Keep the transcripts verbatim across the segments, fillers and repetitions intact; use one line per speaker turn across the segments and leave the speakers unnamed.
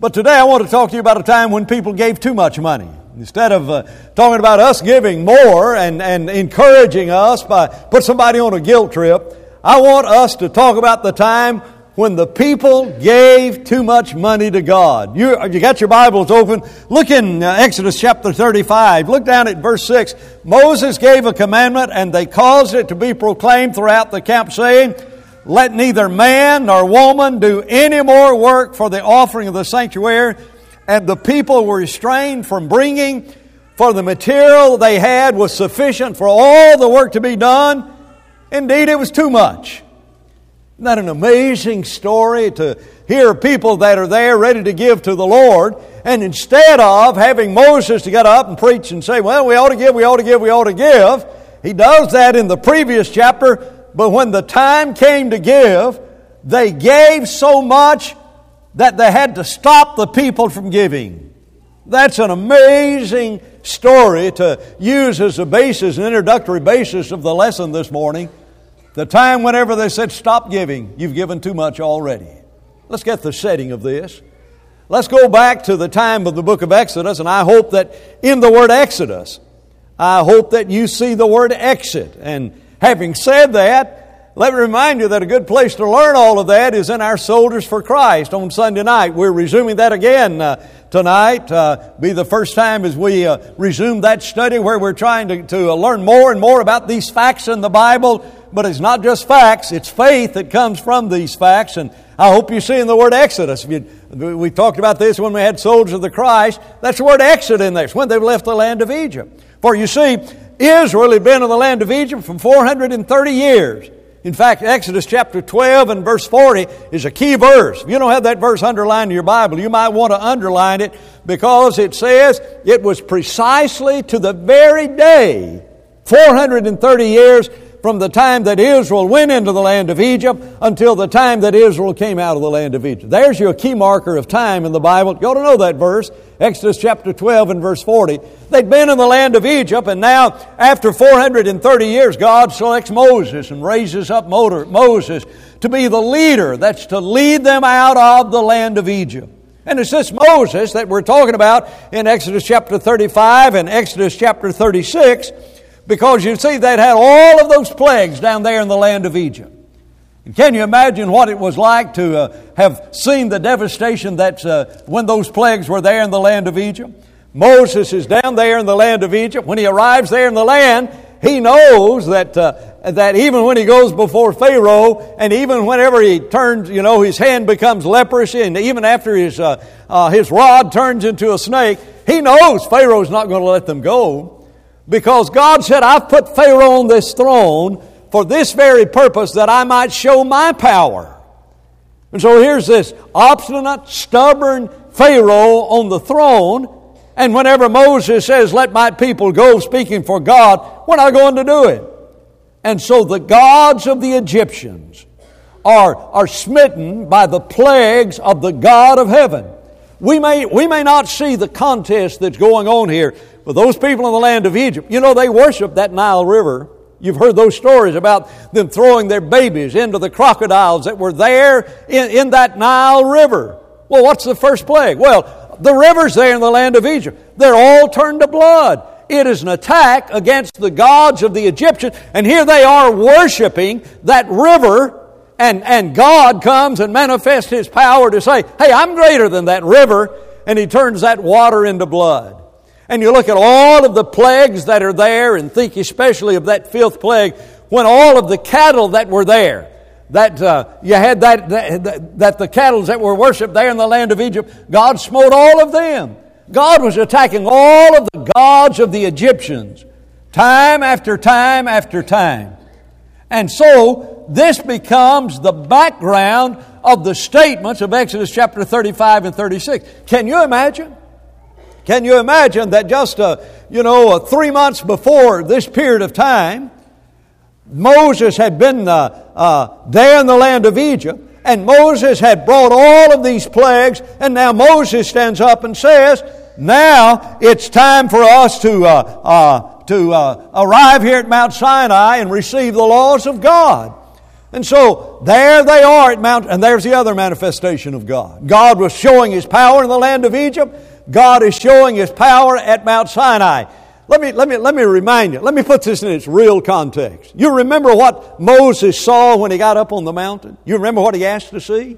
But today I want to talk to you about a time when people gave too much money. Instead of uh, talking about us giving more and, and encouraging us by put somebody on a guilt trip, I want us to talk about the time when the people gave too much money to God. You, you got your Bibles open. Look in uh, Exodus chapter thirty-five. Look down at verse six. Moses gave a commandment, and they caused it to be proclaimed throughout the camp, saying, "Let neither man nor woman do any more work for the offering of the sanctuary." And the people were restrained from bringing, for the material they had was sufficient for all the work to be done. Indeed, it was too much. Isn't that an amazing story to hear people that are there ready to give to the Lord, and instead of having Moses to get up and preach and say, well, we ought to give, we ought to give, we ought to give, he does that in the previous chapter, but when the time came to give, they gave so much that they had to stop the people from giving. That's an amazing story to use as a basis, an introductory basis of the lesson this morning. The time whenever they said, stop giving, you've given too much already. Let's get the setting of this. Let's go back to the time of the book of Exodus, and I hope that in the word Exodus, I hope that you see the word exit. And having said that, let me remind you that a good place to learn all of that is in our Soldiers for Christ on Sunday night. We're resuming that again uh, tonight. Uh, be the first time as we uh, resume that study where we're trying to, to uh, learn more and more about these facts in the Bible. But it's not just facts, it's faith that comes from these facts. And I hope you see in the word Exodus. We, we talked about this when we had Soldiers of the Christ. That's the word exit in there. It's when they left the land of Egypt. For you see, Israel had been in the land of Egypt for four hundred thirty years. In fact, Exodus chapter twelve and verse forty is a key verse. If you don't have that verse underlined in your Bible, you might want to underline it, because it says it was precisely to the very day, four hundred thirty years from the time that Israel went into the land of Egypt until the time that Israel came out of the land of Egypt. There's your key marker of time in the Bible. You ought to know that verse, Exodus chapter twelve and verse forty. They'd been in the land of Egypt, and now, after four hundred thirty years, God selects Moses and raises up Moses to be the leader that's to lead them out of the land of Egypt. And it's this Moses that we're talking about in Exodus chapter thirty-five and Exodus chapter thirty-six, because you see, they'd had all of those plagues down there in the land of Egypt. And can you imagine what it was like to uh, have seen the devastation that uh, when those plagues were there in the land of Egypt? Moses is down there in the land of Egypt. When he arrives there in the land, he knows that uh, that even when he goes before Pharaoh, and even whenever he turns, you know, his hand becomes leprosy, and even after his uh, uh, his rod turns into a snake, he knows Pharaoh's not going to let them go. Because God said, I've put Pharaoh on this throne for this very purpose, that I might show my power. And so here's this obstinate, stubborn Pharaoh on the throne. And whenever Moses says, let my people go, speaking for God, we're not going to do it. And so the gods of the Egyptians are, are smitten by the plagues of the God of heaven. We may, we may not see the contest that's going on here, but those people in the land of Egypt, you know, they worship that Nile River. You've heard those stories about them throwing their babies into the crocodiles that were there in, in that Nile River. Well, what's the first plague? Well, the rivers there in the land of Egypt, they're all turned to blood. It is an attack against the gods of the Egyptians, and here they are worshiping that river. And, and God comes and manifests His power to say, hey, I'm greater than that river. And He turns that water into blood. And you look at all of the plagues that are there, and think especially of that fifth plague, when all of the cattle that were there, that uh, you had that, that, that the cattle that were worshipped there in the land of Egypt, God smote all of them. God was attacking all of the gods of the Egyptians, time after time after time. And so, this becomes the background of the statements of Exodus chapter thirty-five and thirty-six. Can you imagine? Can you imagine that just, uh, you know, uh, three months before this period of time, Moses had been uh, uh, there in the land of Egypt, and Moses had brought all of these plagues, and now Moses stands up and says, now it's time for us to... Uh, uh, to uh, arrive here at Mount Sinai and receive the laws of God. And so there they are at Mount, and there's the other manifestation of God. God was showing His power in the land of Egypt. God is showing His power at Mount Sinai. Let me, let me, let me remind you, let me put this in its real context. You remember what Moses saw when he got up on the mountain? You remember what he asked to see?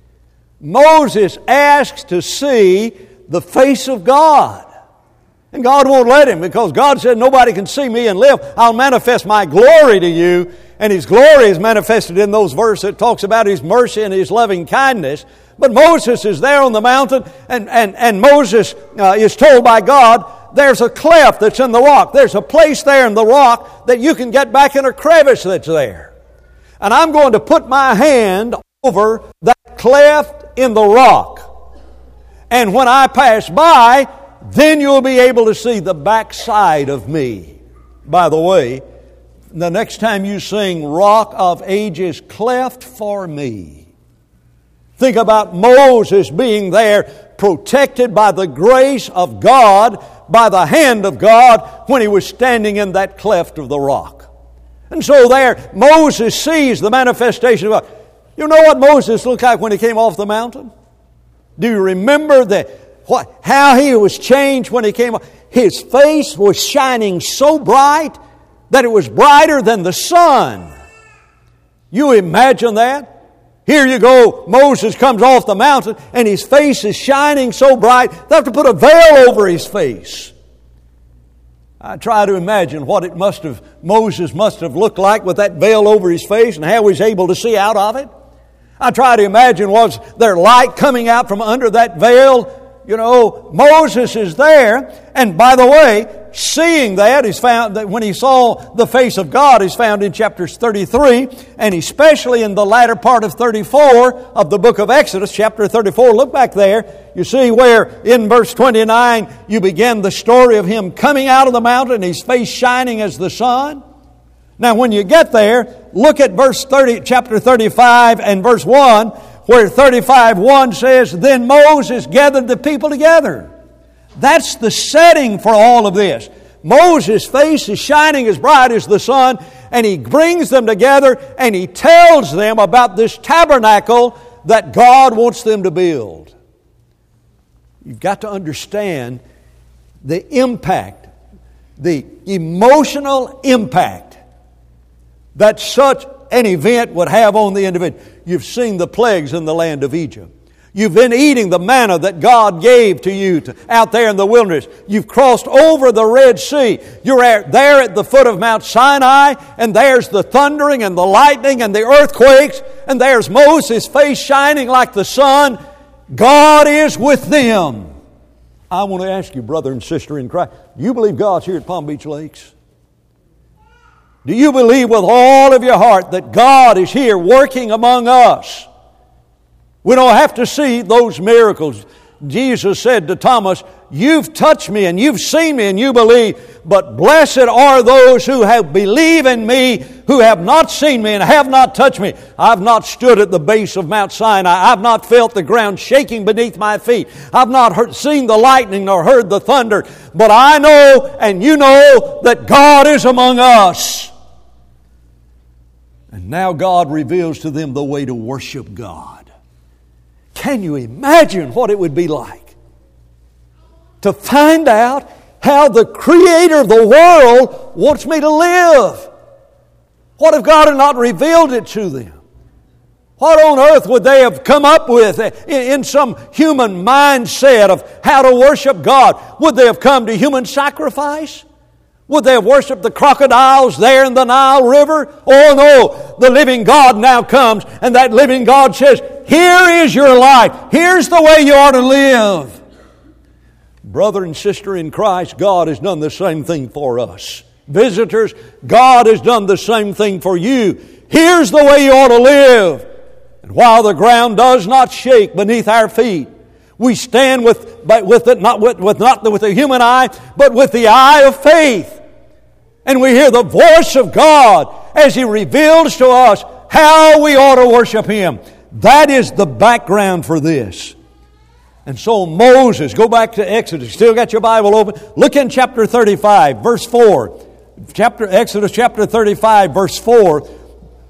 Moses asked to see the face of God. And God won't let him, because God said, nobody can see me and live. I'll manifest my glory to you. And His glory is manifested in those verses that talks about His mercy and His loving kindness. But Moses is there on the mountain, and, and, and Moses uh, is told by God, there's a cleft that's in the rock. There's a place there in the rock that you can get back in a crevice that's there. And I'm going to put my hand over that cleft in the rock. And when I pass by, then you'll be able to see the backside of me. By the way, the next time you sing Rock of Ages, cleft for me, think about Moses being there, protected by the grace of God, by the hand of God, when he was standing in that cleft of the rock. And so there, Moses sees the manifestation of God. You know what Moses looked like when he came off the mountain? Do you remember the, what, how he was changed when he came off? His face was shining so bright that it was brighter than the sun. You imagine that? Here you go, Moses comes off the mountain and his face is shining so bright they have to put a veil over his face. I try to imagine what it must have, Moses must have looked like with that veil over his face and how he was able to see out of it. I try to imagine, was there light coming out from under that veil? You know, Moses is there, and by the way, seeing that is found, that when he saw the face of God is found in chapters thirty-three, and especially in the latter part of thirty-four of the book of Exodus, chapter thirty-four. Look back there. You see where in verse twenty-nine you begin the story of him coming out of the mountain, his face shining as the sun. Now when you get there, look at verse thirty, chapter thirty-five and verse one, where thirty-five one says, then Moses gathered the people together. That's the setting for all of this. Moses' face is shining as bright as the sun, and he brings them together and he tells them about this tabernacle that God wants them to build. You've got to understand the impact, the emotional impact that such an event would have on the individual. You've seen the plagues in the land of Egypt. You've been eating the manna that God gave to you to, out there in the wilderness. You've crossed over the Red Sea. You're at, there at the foot of Mount Sinai, and there's the thundering and the lightning and the earthquakes, and there's Moses' face shining like the sun. God is with them. I want to ask you, brother and sister in Christ, do you believe God's here at Palm Beach Lakes? Do you believe with all of your heart that God is here working among us? We don't have to see those miracles. Jesus said to Thomas, you've touched me and you've seen me and you believe, but blessed are those who have believed in me, who have not seen me and have not touched me. I've not stood at the base of Mount Sinai. I've not felt the ground shaking beneath my feet. I've not heard, seen the lightning nor heard the thunder. But I know and you know that God is among us. And now God reveals to them the way to worship God. Can you imagine what it would be like to find out how the Creator of the world wants me to live? What if God had not revealed it to them? What on earth would they have come up with in some human mindset of how to worship God? Would they have come to human sacrifice? Would they have worshipped the crocodiles there in the Nile River? Oh no, the living God now comes, and that living God says, here is your life. Here's the way you ought to live. Brother and sister in Christ, God has done the same thing for us. Visitors, God has done the same thing for you. Here's the way you ought to live. And while the ground does not shake beneath our feet, we stand with, with it, not with, with not with the human eye, but with the eye of faith. And we hear the voice of God as He reveals to us how we ought to worship Him. That is the background for this. And so Moses, go back to Exodus. Still got your Bible open? Look in chapter thirty-five, verse four. Chapter Exodus chapter thirty-five, verse four.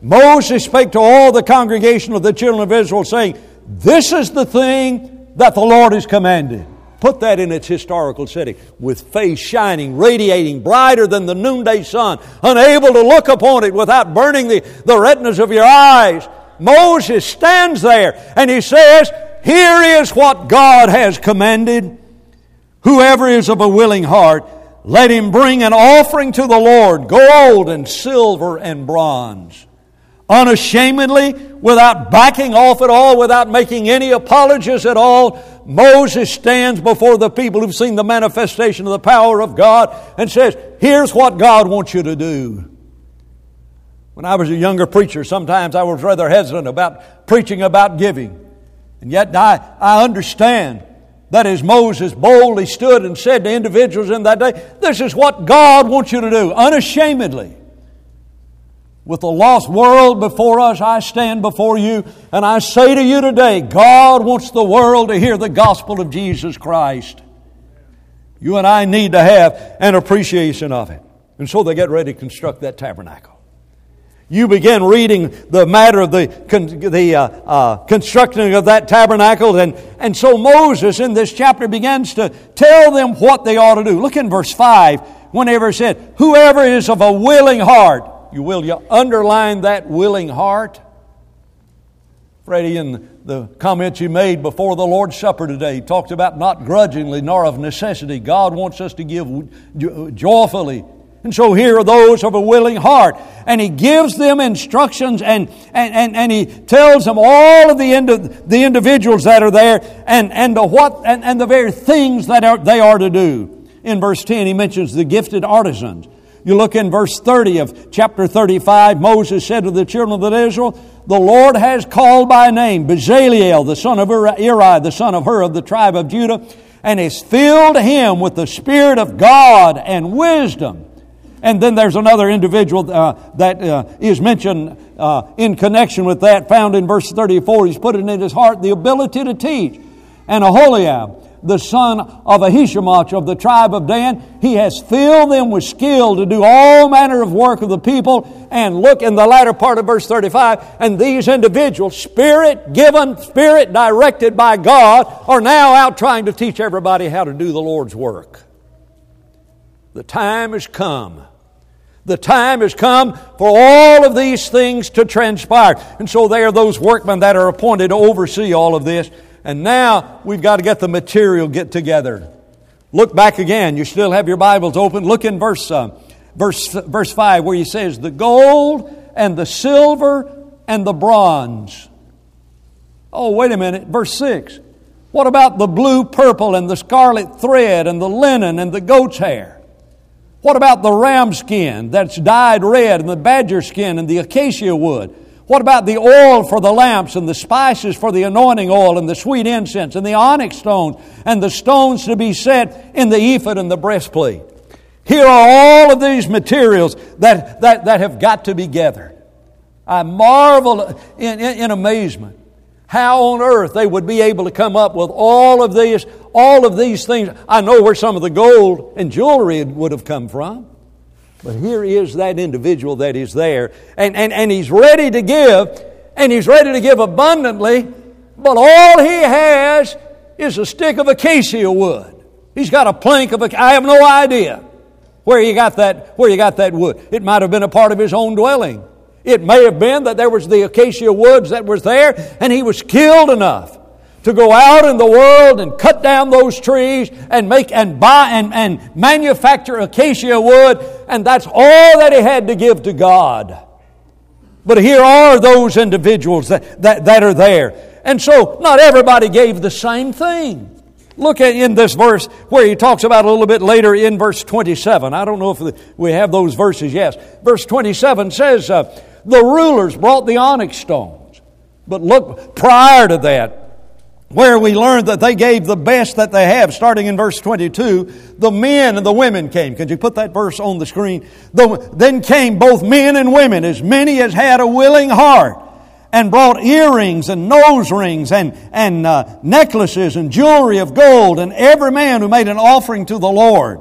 Moses spake to all the congregation of the children of Israel, saying, this is the thing that the Lord has commanded. Put that in its historical setting. With face shining, radiating, brighter than the noonday sun, unable to look upon it without burning the, the retinas of your eyes. Moses stands there and he says, here is what God has commanded. Whoever is of a willing heart, let him bring an offering to the Lord, gold and silver and bronze. Unashamedly, without backing off at all, without making any apologies at all, Moses stands before the people who've seen the manifestation of the power of God and says, here's what God wants you to do. When I was a younger preacher, sometimes I was rather hesitant about preaching about giving. And yet I, I understand that as Moses boldly stood and said to individuals in that day, this is what God wants you to do, unashamedly. With the lost world before us, I stand before you and I say to you today, God wants the world to hear the gospel of Jesus Christ. You and I need to have an appreciation of it. And so they get ready to construct that tabernacle. You begin reading the matter of the, the uh, uh, constructing of that tabernacle. And, and so Moses in this chapter begins to tell them what they ought to do. Look in verse five, whenever it said, whoever is of a willing heart. You will you underline that willing heart? Freddie, in the comments you made before the Lord's Supper today, talked about not grudgingly nor of necessity. God wants us to give joyfully. And so here are those of a willing heart. And He gives them instructions and, and, and, and He tells them all of the, indi- the individuals that are there and, and, the, what, and, and the very things that are, they are to do. In verse ten, He mentions the gifted artisans. You look in verse thirty of chapter thirty-five, Moses said to the children of Israel, the Lord has called by name Bezaleel, the son of Uri, the son of Hur of the tribe of Judah, and has filled him with the Spirit of God and wisdom. And then there's another individual uh, that uh, is mentioned uh, in connection with that, found in verse thirty-four. He's put it in his heart the ability to teach. And Aholiab, the son of Ahishamach of the tribe of Dan, he has filled them with skill to do all manner of work of the people. And look in the latter part of verse thirty-five, and these individuals, Spirit given, Spirit directed by God, are now out trying to teach everybody how to do the Lord's work. The time has come. The time has come for all of these things to transpire. And so they are those workmen that are appointed to oversee all of this. And now we've got to get the material get together. Look back again. You still have your Bibles open. Look in verse uh, verse verse five where he says, the gold and the silver and the bronze. Oh, wait a minute. Verse six. What about the blue, purple, and the scarlet thread and the linen and the goat's hair? What about the ram skin that's dyed red and the badger skin and the acacia wood? What about the oil for the lamps and the spices for the anointing oil and the sweet incense and the onyx stones and the stones to be set in the ephod and the breastplate? Here are all of these materials that, that, that have got to be gathered. I marvel in, in, in amazement how on earth they would be able to come up with all of these, all of these things. I know where some of the gold and jewelry would have come from. But here is that individual that is there. And, and, and he's ready to give. And he's ready to give abundantly. But all he has is a stick of acacia wood. He's got a plank of acacia. I have no idea where he got that, where he got that wood. It might have been a part of his own dwelling. It may have been that there was the acacia woods that was there. And he was skilled enough to go out in the world and cut down those trees and make and buy and, and manufacture acacia wood, and that's all that he had to give to God. But here are those individuals that, that, that are there. And so not everybody gave the same thing. Look at in this verse where he talks about a little bit later in verse twenty-seven. I don't know if we have those verses, yes. Verse twenty-seven says, uh, the rulers brought the onyx stones. But look, prior to that, where we learned that they gave the best that they have, starting in verse twenty-two, the men and the women came. Could you put that verse on the screen? The, then came both men and women, as many as had a willing heart, and brought earrings and nose rings and, and uh, necklaces and jewelry of gold, and every man who made an offering to the Lord.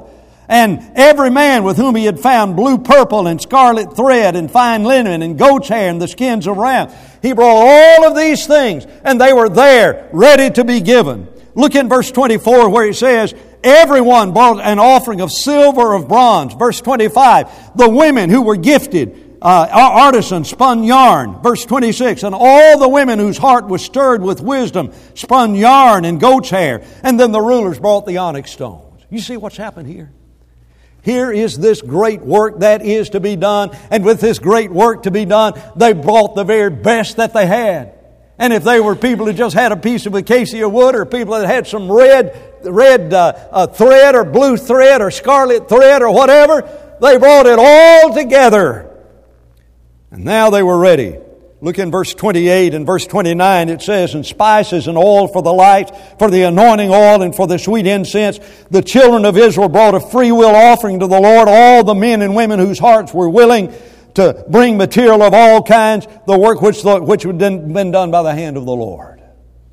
And every man with whom he had found blue purple and scarlet thread and fine linen and goat's hair and the skins of rams. He brought all of these things, and they were there, ready to be given. Look in verse twenty-four where it says, everyone brought an offering of silver, of bronze. Verse twenty-five, the women who were gifted, uh, artisans, spun yarn. Verse twenty-six, and all the women whose heart was stirred with wisdom spun yarn and goat's hair. And then the rulers brought the onyx stones. You see what's happened here? Here is this great work that is to be done. And with this great work to be done, they brought the very best that they had. And if they were people who just had a piece of acacia wood, or people that had some red red uh, uh, thread or blue thread or scarlet thread or whatever, they brought it all together. And now they were ready. Look in verse twenty-eight and verse twenty-nine. It says, and spices and oil for the lights, for the anointing oil and for the sweet incense. The children of Israel brought a free will offering to the Lord, all the men and women whose hearts were willing to bring material of all kinds, the work which, which had been done by the hand of the Lord.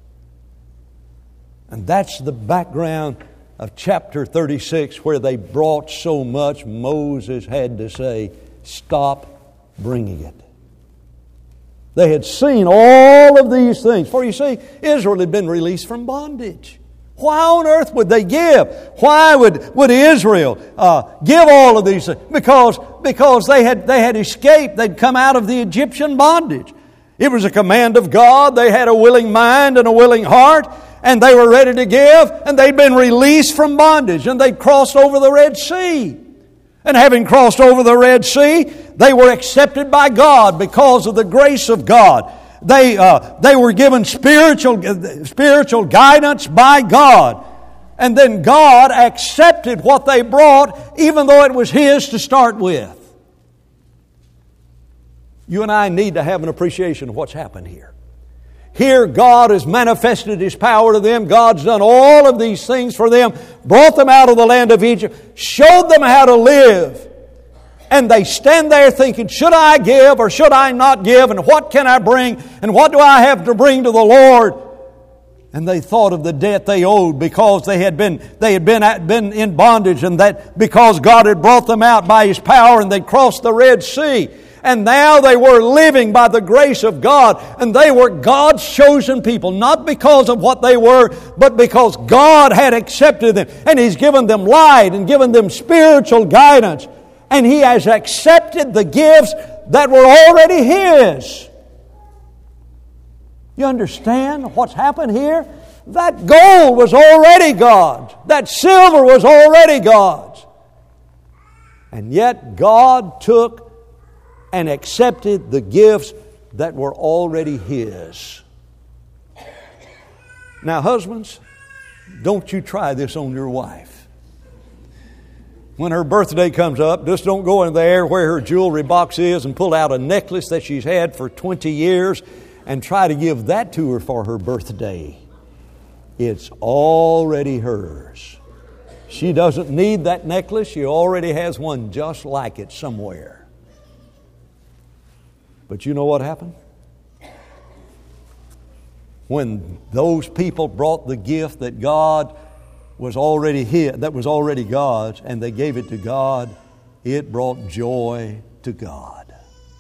And that's the background of chapter thirty-six, where they brought so much, Moses had to say, stop bringing it. They had seen all of these things. For you see, Israel had been released from bondage. Why on earth would they give? Why would, would Israel uh, give all of these things? Because, because they had, they had escaped. They'd come out of the Egyptian bondage. It was a command of God. They had a willing mind and a willing heart, and they were ready to give, and they'd been released from bondage, and they'd crossed over the Red Sea. And having crossed over the Red Sea, they were accepted by God because of the grace of God. They, uh, they were given spiritual, spiritual guidance by God. And then God accepted what they brought, even though it was His to start with. You and I need to have an appreciation of what's happened here. Here God has manifested His power to them. God's done all of these things for them, brought them out of the land of Egypt, showed them how to live. And they stand there thinking, should I give or should I not give? And what can I bring? And what do I have to bring to the Lord? And they thought of the debt they owed because they had been they had been, at, been in bondage, and that because God had brought them out by His power and they'd crossed the Red Sea. And now they were living by the grace of God. And they were God's chosen people, not because of what they were, but because God had accepted them. And He's given them light and given them spiritual guidance. And He has accepted the gifts that were already His. You understand what's happened here? That gold was already God's. That silver was already God's. And yet God took and accepted the gifts that were already His. Now, husbands, don't you try this on your wife. When her birthday comes up, just don't go in there where her jewelry box is and pull out a necklace that she's had for twenty years and try to give that to her for her birthday. It's already hers. She doesn't need that necklace. She already has one just like it somewhere. But you know what happened? When those people brought the gift that God was already his, that was already God's, and they gave it to God, it brought joy to God.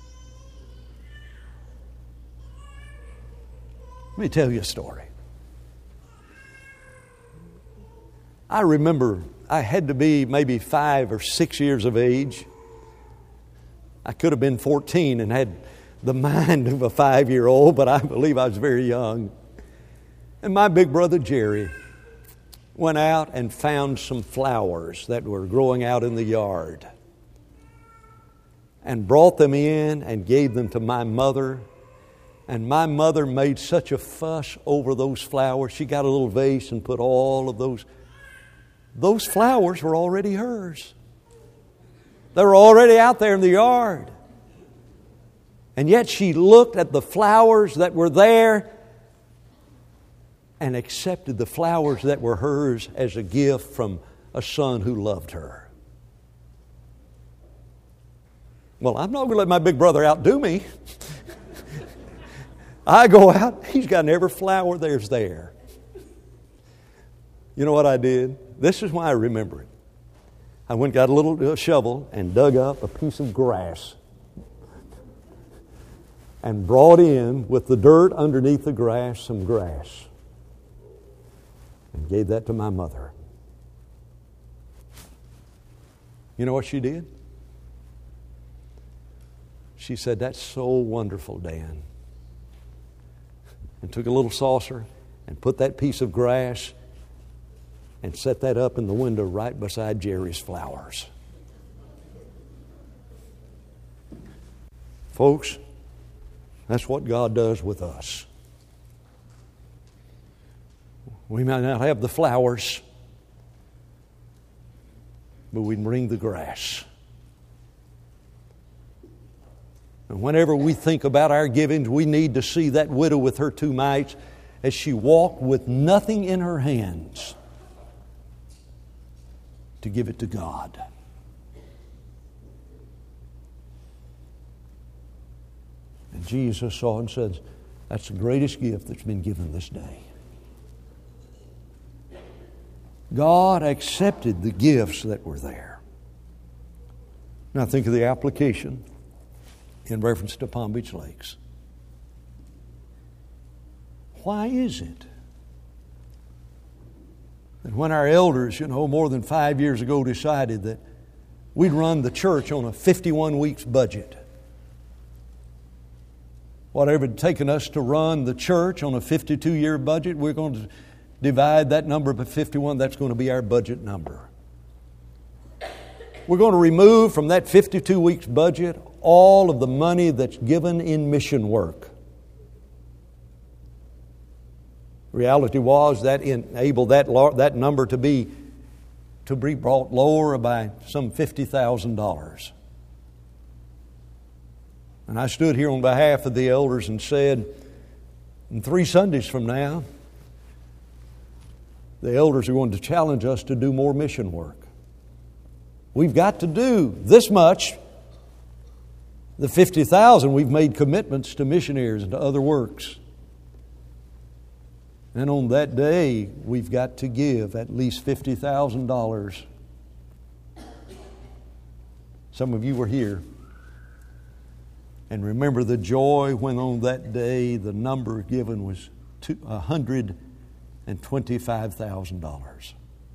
Let me tell you a story. I remember I had to be maybe five or six years of age. I could have been fourteen and had the mind of a five-year-old, but I believe I was very young. And my big brother Jerry went out and found some flowers that were growing out in the yard and brought them in and gave them to my mother. And my mother made such a fuss over those flowers. She got a little vase and put all of those. Those flowers were already hers. They were already out there in the yard. And yet she looked at the flowers that were there and accepted the flowers that were hers as a gift from a son who loved her. Well, I'm not going to let my big brother outdo me. I go out, he's got every flower there's there. You know what I did? This is why I remember it. I went and got a little shovel and dug up a piece of grass and brought in, with the dirt underneath the grass, some grass, and gave that to my mother. You know what she did? She said, "That's so wonderful, Dan." And took a little saucer and put that piece of grass and set that up in the window right beside Jerry's flowers. Folks, that's what God does with us. We might not have the flowers, but we can bring the grass. And whenever we think about our givings, we need to see that widow with her two mites as she walked with nothing in her hands to give it to God. And Jesus saw and said, "That's the greatest gift that's been given this day." God accepted the gifts that were there. Now think of the application in reference to Palm Beach Lakes. Why is it that when our elders, you know, more than five years ago decided that we'd run the church on a fifty-one weeks budget? Whatever it had taken us to run the church on a fifty-two year budget, we're going to divide that number by fifty-one. That's going to be our budget number. We're going to remove from that fifty-two weeks budget all of the money that's given in mission work. Reality was that enabled that that number to be to be brought lower by some fifty thousand dollars. And I stood here on behalf of the elders and said, in three Sundays from now, the elders are going to challenge us to do more mission work. We've got to do this much. The fifty thousand, we've made commitments to missionaries and to other works. And on that day, we've got to give at least fifty thousand dollars. Some of you were here. And remember the joy when on that day the number given was one hundred twenty-five thousand dollars.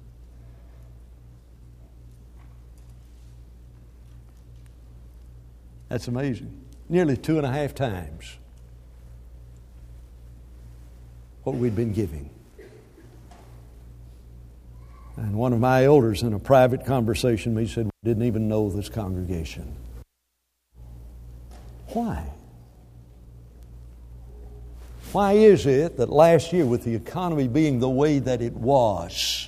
That's amazing. Nearly two and a half times what we'd been giving. And one of my elders in a private conversation with me said, "We didn't even know this congregation." Why? Why is it that last year, with the economy being the way that it was,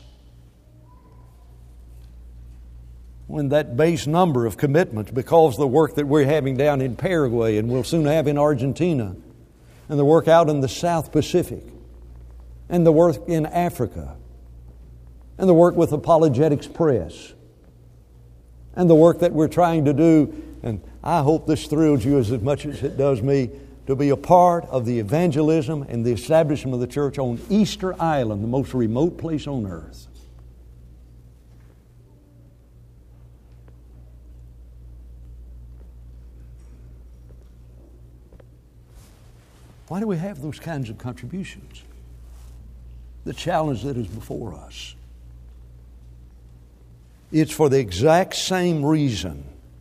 when that base number of commitments, because of the work that we're having down in Paraguay and we'll soon have in Argentina, and the work out in the South Pacific, and the work in Africa, and the work with Apologetics Press, and the work that we're trying to do, and I hope this thrills you as much as it does me, to be a part of the evangelism and the establishment of the church on Easter Island, the most remote place on earth. Why do we have those kinds of contributions? The challenge that is before us. It's for the exact same reason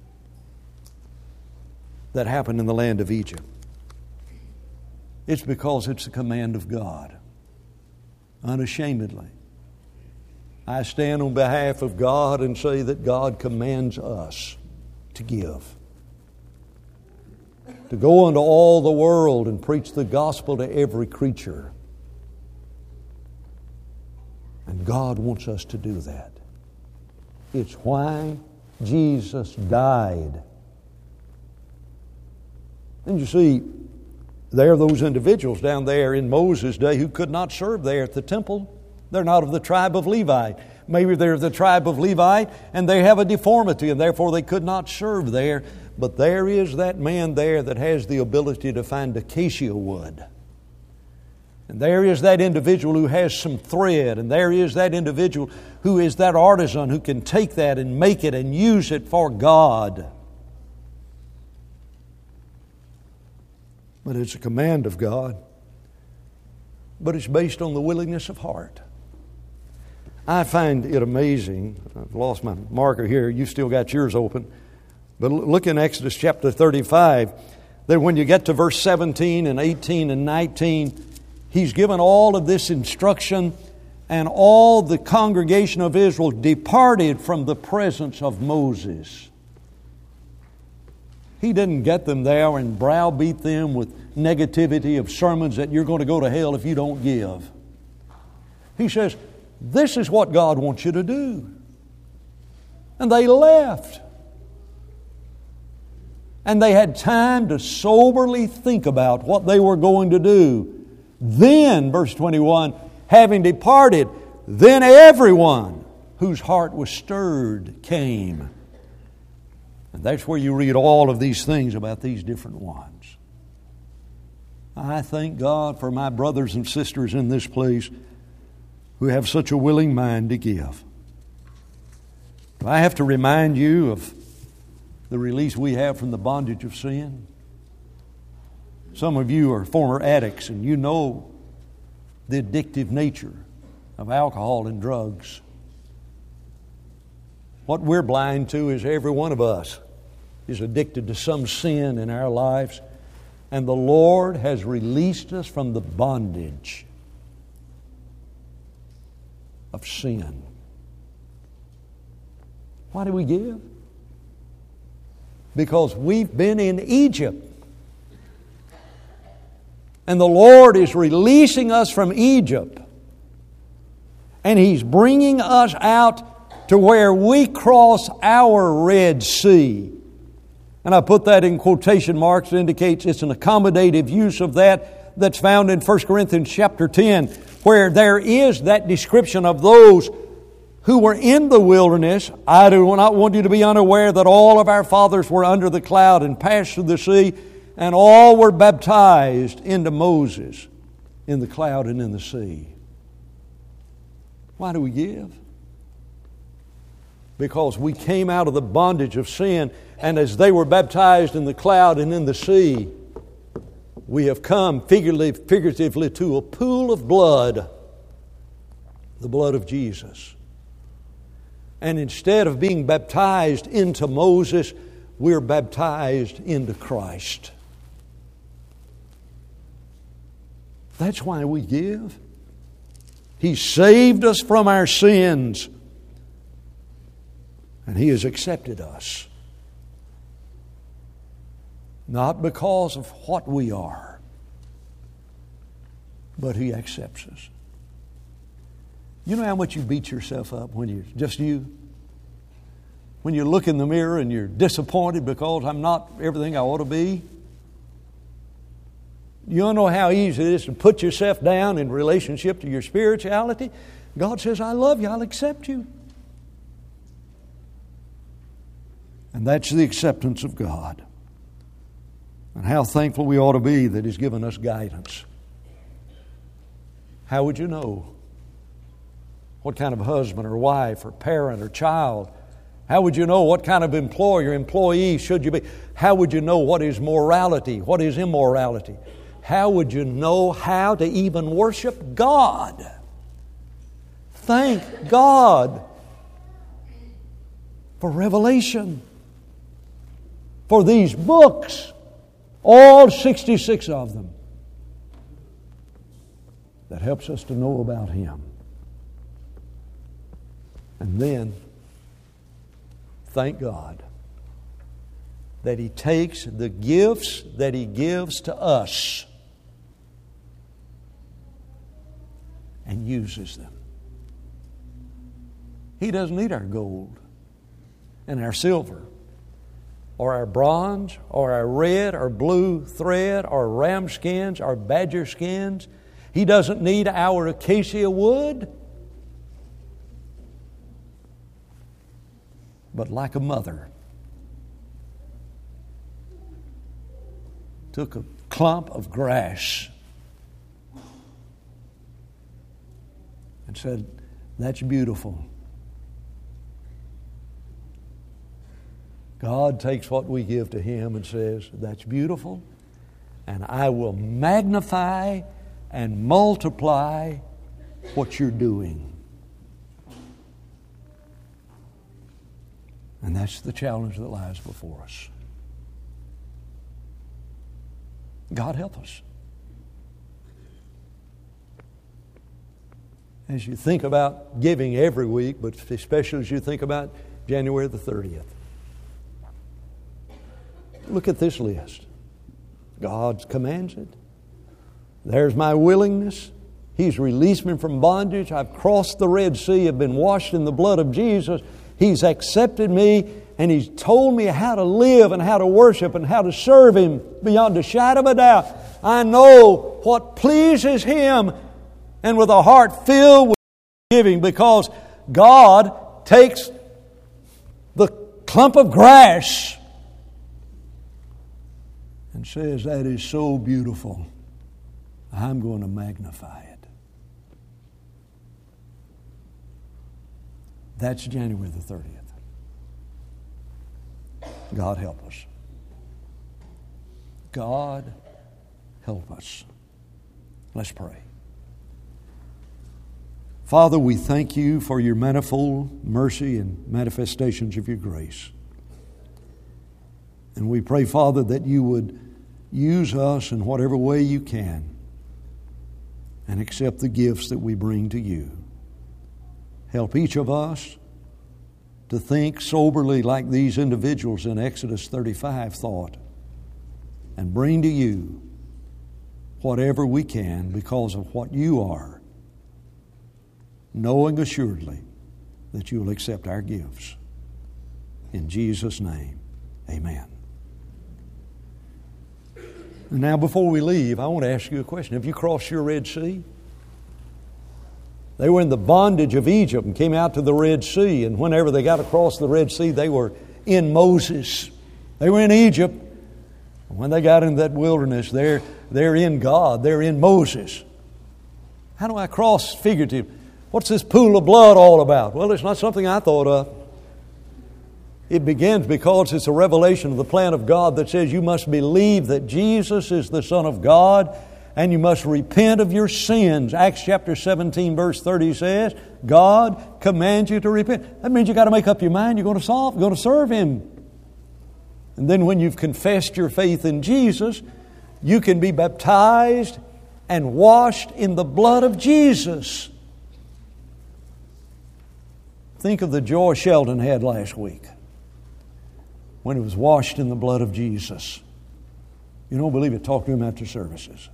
that happened in the land of Egypt. It's because it's the command of God. Unashamedly. I stand on behalf of God and say that God commands us to give. To go into all the world and preach the gospel to every creature. And God wants us to do that. It's why Jesus died. And you see, there are those individuals down there in Moses' day who could not serve there at the temple. They're not of the tribe of Levi. Maybe they're of the tribe of Levi and they have a deformity and therefore they could not serve there. But there is that man there that has the ability to find acacia wood And there is that individual who has some thread, and there is that individual who is that artisan who can take that and make it and use it for God. But it's a command of God. But it's based on the willingness of heart. I find it amazing. I've lost my marker here. You still got yours open. But look in Exodus chapter thirty-five, that when you get to verse seventeen and eighteen and nineteen, He's given all of this instruction, and all the congregation of Israel departed from the presence of Moses. He didn't get them there and browbeat them with negativity of sermons that you're going to go to hell if you don't give. He says, this is what God wants you to do. And they left. And they had time to soberly think about what they were going to do. Then, verse twenty-one, having departed, then everyone whose heart was stirred came. And that's where you read all of these things about these different ones. I thank God for my brothers and sisters in this place who have such a willing mind to give. Do I have to remind you of the release we have from the bondage of sin? Some of you are former addicts and you know the addictive nature of alcohol and drugs. What we're blind to is every one of us is addicted to some sin in our lives, and the Lord has released us from the bondage of sin. Why do we give? Because we've been in Egypt. And the Lord is releasing us from Egypt. And He's bringing us out to where we cross our Red Sea. And I put that in quotation marks. It indicates it's an accommodative use of that that's found in First Corinthians chapter ten, where there is that description of those who were in the wilderness. I do not want you to be unaware that all of our fathers were under the cloud and passed through the sea, and all were baptized into Moses in the cloud and in the sea. Why do we give? Because we came out of the bondage of sin, and as they were baptized in the cloud and in the sea, we have come figuratively to a pool of blood, the blood of Jesus. And instead of being baptized into Moses, we're baptized into Christ. That's why we give. He saved us from our sins, and He has accepted us. Not because of what we are, but He accepts us. You know how much you beat yourself up when you're just you? When you look in the mirror and you're disappointed because I'm not everything I ought to be? You don't know how easy it is to put yourself down in relationship to your spirituality? God says, I love you, I'll accept you. And that's the acceptance of God. And how thankful we ought to be that He's given us guidance. How would you know what kind of husband or wife or parent or child? How would you know what kind of employer, employee should you be? How would you know what is morality, what is immorality? How would you know how to even worship God? Thank God for revelation, for these books, all sixty-six of them, that helps us to know about Him. And then, thank God that He takes the gifts that He gives to us and uses them. He doesn't need our gold and our silver or our bronze or our red or blue thread or ram skins or badger skins. He doesn't need our acacia wood. But like a mother, took a clump of grass said, that's beautiful. God takes what we give to Him and says, that's beautiful, and I will magnify and multiply what you're doing. And that's the challenge that lies before us. God help us. As you think about giving every week, but especially as you think about January the thirtieth, look at this list. God commands it. There's my willingness. He's released me from bondage. I've crossed the Red Sea. I've been washed in the blood of Jesus. He's accepted me, and He's told me how to live and how to worship and how to serve Him beyond a shadow of a doubt. I know what pleases Him, and with a heart filled with giving, because God takes the clump of grass and says, that is so beautiful, I'm going to magnify it. That's January the thirtieth. God help us. God help us. Let's pray. Father, we thank You for Your manifold mercy and manifestations of Your grace. And we pray, Father, that You would use us in whatever way You can and accept the gifts that we bring to You. Help each of us to think soberly like these individuals in Exodus thirty-five thought, and bring to You whatever we can because of what You are, knowing assuredly that You will accept our gifts. In Jesus' name, amen. And now before we leave, I want to ask you a question. Have you crossed your Red Sea? They were in the bondage of Egypt and came out to the Red Sea. And whenever they got across the Red Sea, they were in Moses. They were in Egypt. When they got into that wilderness, they're, they're in God. They're in Moses. How do I cross figurative? What's this pool of blood all about? Well, it's not something I thought of. It begins because it's a revelation of the plan of God that says you must believe that Jesus is the Son of God, and you must repent of your sins. Acts chapter seventeen verse thirty says, God commands you to repent. That means you've got to make up your mind you're going to solve, you're going to serve Him. And then when you've confessed your faith in Jesus, you can be baptized and washed in the blood of Jesus. Think of the joy Sheldon had last week when he was washed in the blood of Jesus. You don't believe it? Talk to him after services.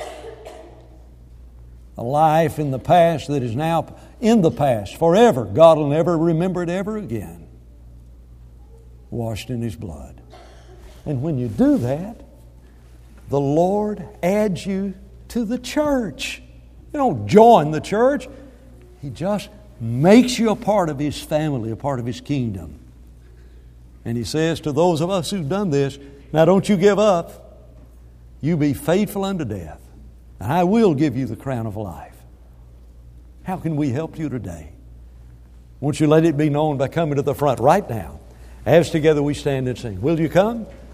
A life in the past that is now in the past forever. God will never remember it ever again. Washed in His blood. And when you do that, the Lord adds you to the church. You don't join the church. He just makes you a part of His family, a part of His kingdom. And He says to those of us who've done this, now don't you give up. You be faithful unto death, and I will give you the crown of life. How can we help you today? Won't you let it be known by coming to the front right now, as together we stand and sing. Will you come?